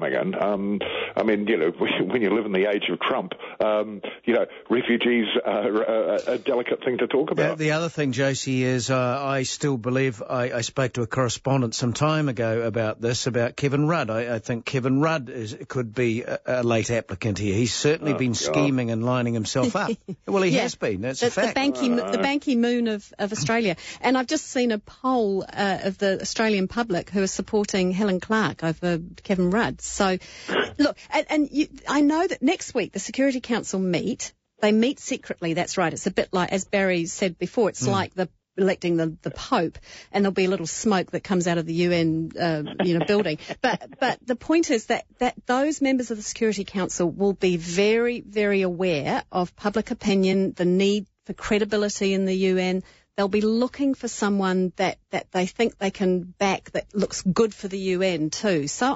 coming in. I mean, when you live in the age of Trump, refugees are a delicate thing to talk about. The other thing, Josie, is I still believe I spoke to a correspondent some time ago about this, about Kevin Rudd. I think Kevin Rudd could be a late applicant here. He's certainly been scheming and lining himself up. Well, he has been. That's a fact. The Ban Ki-moon of Australia. And I've just seen a poll of the Australian public who are supporting Helen Clark over Kevin Rudd. So, look, I know that next week the Security Council meet. They meet secretly, that's right. It's a bit like, as Barry said before, it's like electing the Pope, and there'll be a little smoke that comes out of the UN, building. But the point is that those members of the Security Council will be very, very aware of public opinion, the need for credibility in the UN. They'll be looking for someone that they think they can back that looks good for the UN too. So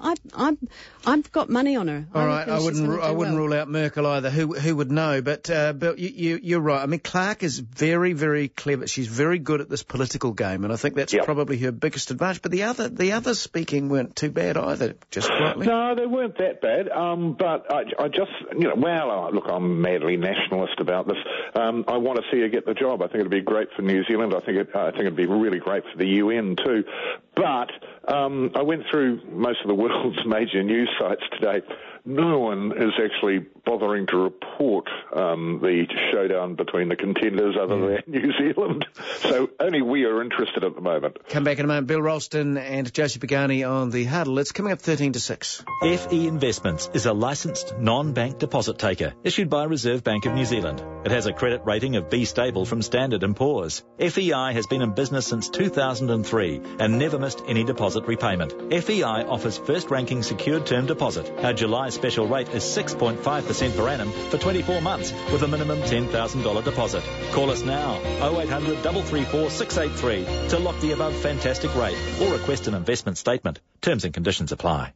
I've got money on her. All right, I wouldn't rule out Merkel either. Who would know? But Bill, you're right. I mean, Clark is very, very clever. She's very good at this political game, and I think that's probably her biggest advantage. But the others speaking weren't too bad either. Just rightly. No, they weren't that bad. But I just, look, I'm madly nationalist about this. I want to see her get the job. I think it'd be great for New Zealand. I think it'd be really great for the UN too. But I went through most of the world's major news sites today. No one is actually bothering to report the showdown between the contenders other than New Zealand. So only we are interested at the moment. Come back in a moment. Bill Ralston and Josie Pagani on the Huddle. It's coming up 13 to 6. FE Investments is a licensed non-bank deposit taker issued by Reserve Bank of New Zealand. It has a credit rating of B stable from Standard & Poor's. FEI has been in business since 2003 and never missed any deposit repayment. FEI offers first-ranking secured term deposit. Our July special rate is 6.5% per annum for 24 months with a minimum $10,000 deposit. Call us now, 0800 334 683 to lock the above fantastic rate or request an investment statement. Terms and conditions apply.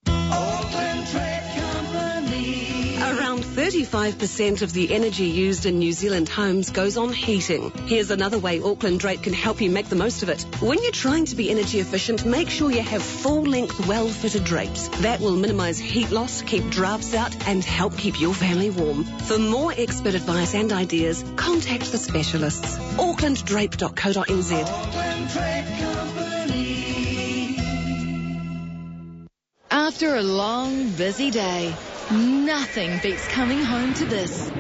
Around 35% of the energy used in New Zealand homes goes on heating. Here's another way Auckland Drape can help you make the most of it. When you're trying to be energy efficient, make sure you have full-length, well-fitted drapes. That will minimise heat loss, keep drafts out, and help keep your family warm. For more expert advice and ideas, contact the specialists. aucklanddrape.co.nz. Auckland Drape Company. After a long, busy day, nothing beats coming home to this.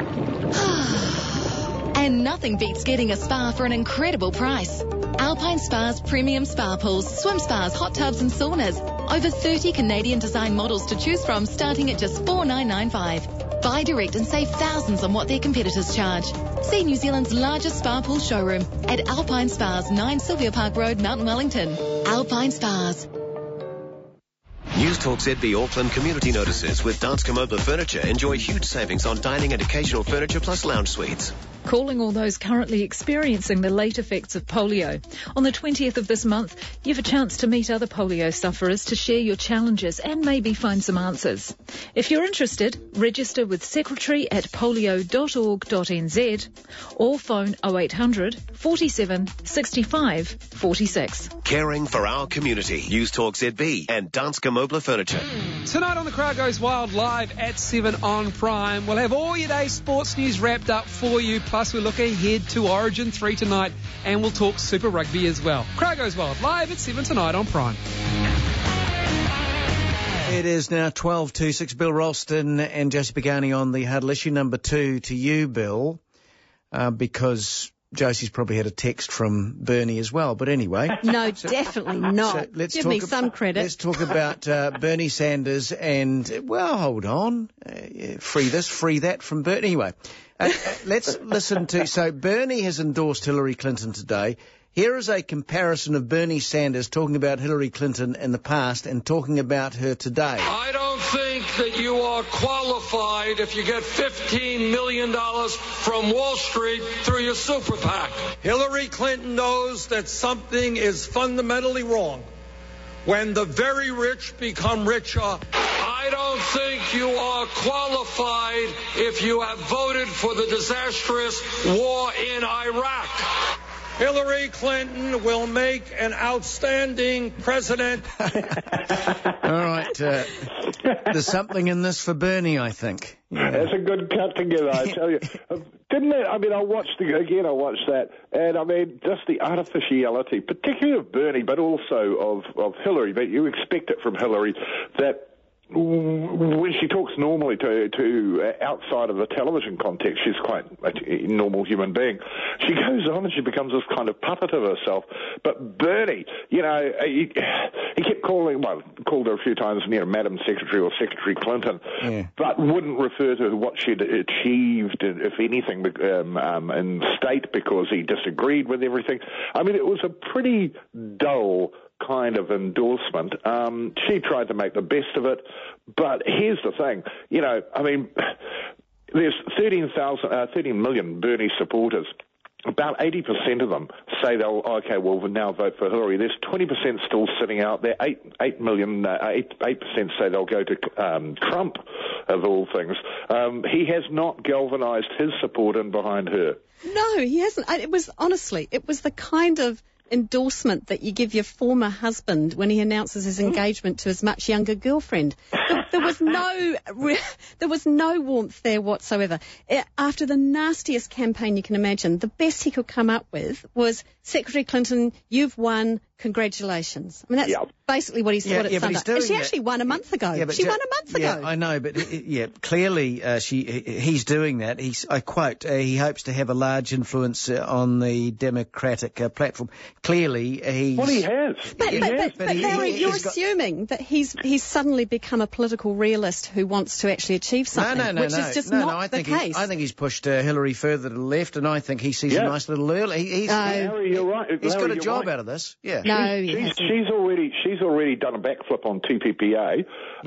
And nothing beats getting a spa for an incredible price. Alpine Spa's premium spa pools, swim spas, hot tubs and saunas. Over 30 Canadian design models to choose from, starting at just $4,995. Buy direct and save thousands on what their competitors charge. See New Zealand's largest spa pool showroom at Alpine Spas, 9 Sylvia Park Road, Mount Wellington. Alpine Spas. News Talk ZB Auckland community notices with Danske Mobile Furniture. Enjoy huge savings on dining and occasional furniture plus lounge suites. Calling all those currently experiencing the late effects of polio. On the 20th of this month, you have a chance to meet other polio sufferers to share your challenges and maybe find some answers. If you're interested, register with secretary at polio.org.nz or phone 0800 47 65 46. Caring for our community. News Talk ZB and Danske Mobile Furniture. Tonight on The Crowd Goes Wild, live at 7 on Prime. We'll have all your day's sports news wrapped up for you. Plus, we'll look ahead to Origin 3 tonight, and we'll talk Super Rugby as well. Crowd Goes Wild, live at 7 tonight on Prime. It is now 12 to 6. Bill Ralston and Josie Pagani on the Huddle. Issue number 2 to you, Bill, because Josie's probably had a text from Bernie as well. But anyway. No, definitely not. So Give me some credit. Let's talk about Bernie Sanders and, well, hold on. Free this, free that from Bernie. Anyway. Let's listen to... So Bernie has endorsed Hillary Clinton today. Here is a comparison of Bernie Sanders talking about Hillary Clinton in the past and talking about her today. I don't think that you are qualified if you get $15 million from Wall Street through your super PAC. Hillary Clinton knows that something is fundamentally wrong when the very rich become richer. I don't think you are qualified if you have voted for the disastrous war in Iraq. Hillary Clinton will make an outstanding president. All right. There's something in this for Bernie, I think. Yeah. That's a good cut together, I tell you. Didn't it? I mean, I watched that, and I mean, just the artificiality, particularly of Bernie, but also of Hillary. But you expect it from Hillary that when she talks normally to outside of the television context, she's quite a normal human being. She goes on and she becomes this kind of puppet of herself. But Bernie, he kept called her a few times, Madam Secretary or Secretary Clinton, but wouldn't refer to what she'd achieved, if anything, in state because he disagreed with everything. I mean, it was a pretty dull kind of endorsement. She tried to make the best of it, but here's the thing, I mean, there's 13 million Bernie supporters. About 80% of them say they'll now vote for Hillary. There's 20% still sitting out there. 8% say they'll go to Trump, of all things. He has not galvanized his support in behind her. No, he hasn't. It was the kind of endorsement that you give your former husband when he announces his engagement to his much younger girlfriend. There was no warmth there whatsoever. After the nastiest campaign you can imagine, the best he could come up with was, Secretary Clinton, you've won, congratulations. I mean, that's basically what he said at Sunday. And she actually won a month ago. She won a month ago. Yeah, I know, but clearly he's doing that. I quote, he hopes to have a large influence on the Democratic platform. Clearly, he's... Well, he has. But Larry, you're assuming that he's suddenly become a political realist who wants to actually achieve something, which is just not the case. I think he's pushed Hillary further to the left, and I think he sees a nice little early. Larry, you're right. He's got a job out of this. Yeah. No, she's already done a backflip on TPPA.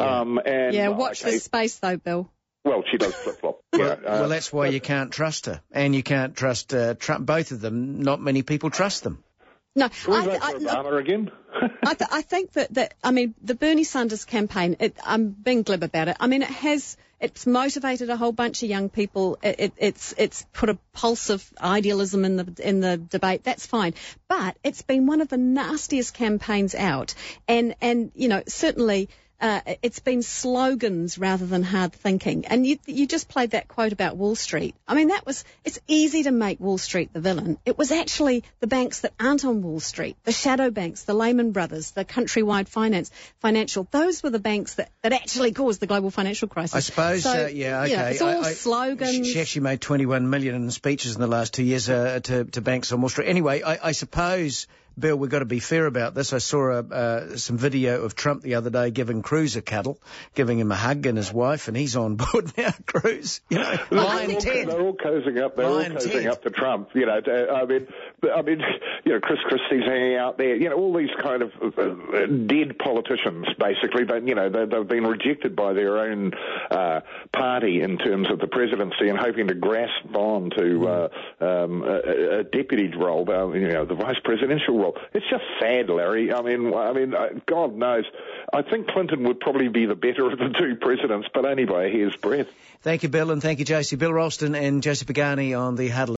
Watch this space though, Bill. Well, she does flip-flop. Well, that's why you can't trust her, and you can't trust Trump. Both of them. Not many people trust them. No, Obama again. I think that I mean, the Bernie Sanders campaign, I'm being glib about it. I mean, it's motivated a whole bunch of young people. It's put a pulse of idealism in the debate. That's fine. But it's been one of the nastiest campaigns out. And certainly, it's been slogans rather than hard thinking. And you just played that quote about Wall Street. I mean, it's easy to make Wall Street the villain. It was actually the banks that aren't on Wall Street, the shadow banks, the Lehman Brothers, the Countrywide Financial. Those were the banks that actually caused the global financial crisis. I suppose, okay. It's all slogans. She actually made $21 million in speeches in the last 2 years to banks on Wall Street. Anyway, I suppose, Bill, we've got to be fair about this. I saw some video of Trump the other day giving Cruz a cuddle, giving him a hug, and his wife, and he's on board now, Cruz. Lion Ted. They're all cozying up. They're all cozying up to Trump. I mean, Chris Christie's hanging out there. All these kind of dead politicians, basically. They've been rejected by their own party in terms of the presidency, and hoping to grasp on to a deputy role, the vice presidential role. It's just sad, Larry. I mean, God knows. I think Clinton would probably be the better of the two presidents, but only by a hair's breadth. Thank you, Bill, and thank you, Josie. Bill Ralston and Josie Pagani on the Huddle.